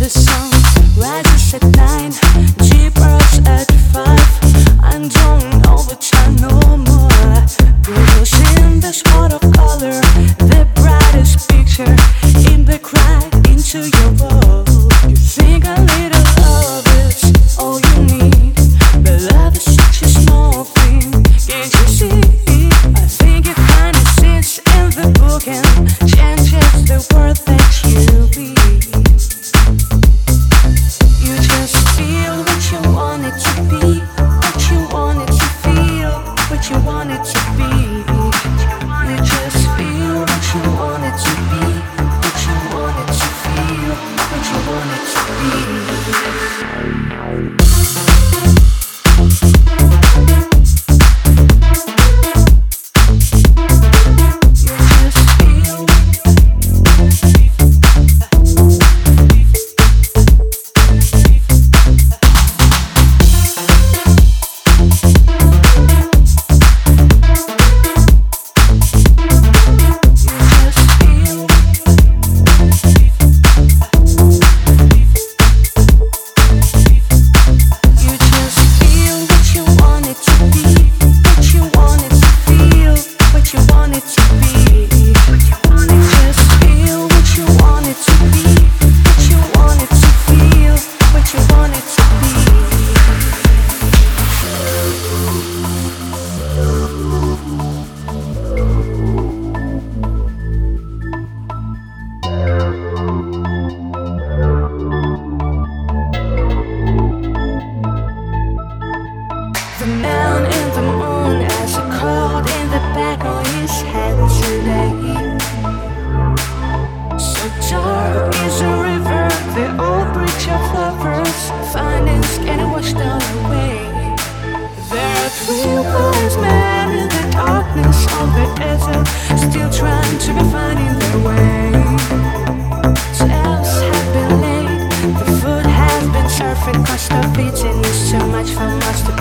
The sun rises at 9, jeepers at 5. I don't know which I know more. Because in this world of color, the brightest picture in the cry into your world. You think a little love is all you need, but love is such a small thing. Can't you see? I think you find it sits in the book and changes the world that you be. You just feel what you want it to be, what you want it to feel, what you want it to be. You just feel what you want it to be, what you want it to feel, what you want it to be. The man in the moon has a cold in the back of his head today. So dark is a river, the old bridge of lovers, finding skin washed away. There are 3 wise men in the darkness of the desert, still trying to be finding their way. Tales have been laid, the food has been served, cost of eating is too much for us to